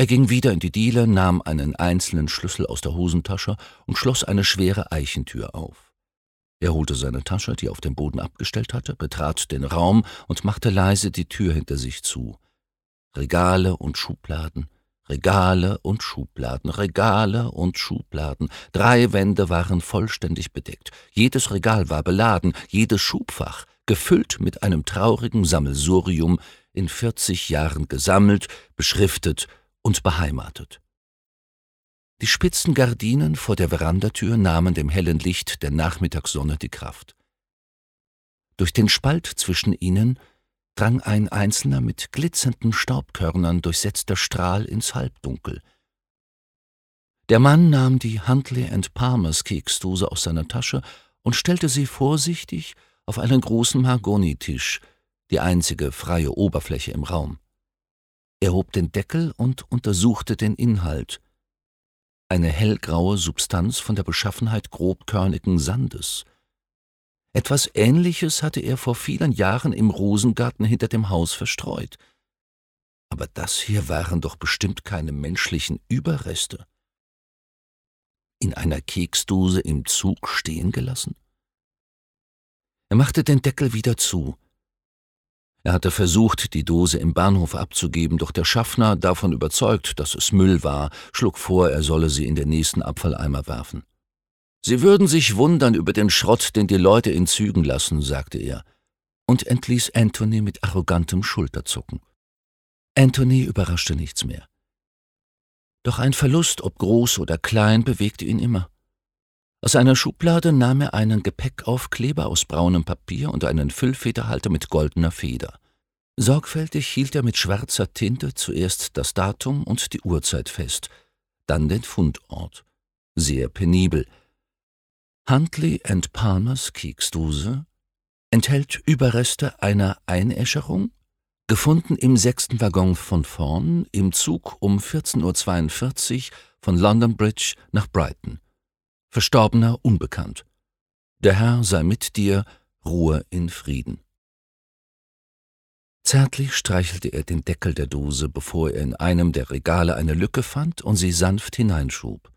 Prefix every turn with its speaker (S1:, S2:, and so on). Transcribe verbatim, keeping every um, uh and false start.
S1: ging wieder in die Diele, nahm einen einzelnen Schlüssel aus der Hosentasche und schloss eine schwere Eichentür auf. Er holte seine Tasche, die er auf dem Boden abgestellt hatte, betrat den Raum und machte leise die Tür hinter sich zu. Regale und Schubladen, Regale und Schubladen, Regale und Schubladen. Drei Wände waren vollständig bedeckt. Jedes Regal war beladen, jedes Schubfach gefüllt mit einem traurigen Sammelsurium, in vierzig Jahren gesammelt, beschriftet und beheimatet. Die spitzen Gardinen vor der Verandatür nahmen dem hellen Licht der Nachmittagssonne die Kraft. Durch den Spalt zwischen ihnen drang ein einzelner mit glitzernden Staubkörnern durchsetzter Strahl ins Halbdunkel. Der Mann nahm die Huntley and Palmers Keksdose aus seiner Tasche und stellte sie vorsichtig auf einen großen Mahagonitisch, die einzige freie Oberfläche im Raum. Er hob den Deckel und untersuchte den Inhalt. Eine hellgraue Substanz von der Beschaffenheit grobkörnigen Sandes. Etwas Ähnliches hatte er vor vielen Jahren im Rosengarten hinter dem Haus verstreut. Aber das hier waren doch bestimmt keine menschlichen Überreste. In einer Keksdose im Zug stehen gelassen? Er machte den Deckel wieder zu. Er hatte versucht, die Dose im Bahnhof abzugeben, doch der Schaffner, davon überzeugt, dass es Müll war, schlug vor, er solle sie in den nächsten Abfalleimer werfen. »Sie würden sich wundern über den Schrott, den die Leute in Zügen lassen«, sagte er, und entließ Anthony mit arrogantem Schulterzucken. Anthony überraschte nichts mehr. Doch ein Verlust, ob groß oder klein, bewegte ihn immer. Aus einer Schublade nahm er einen Gepäckaufkleber aus braunem Papier und einen Füllfederhalter mit goldener Feder. Sorgfältig hielt er mit schwarzer Tinte zuerst das Datum und die Uhrzeit fest, dann den Fundort. Sehr penibel. Huntley and Palmers Keksdose enthält Überreste einer Einäscherung, gefunden im sechsten Waggon von vorn, im Zug um vierzehn Uhr zweiundvierzig von London Bridge nach Brighton. Verstorbener unbekannt. Der Herr sei mit dir, Ruhe in Frieden. Zärtlich streichelte er den Deckel der Dose, bevor er in einem der Regale eine Lücke fand und sie sanft hineinschub.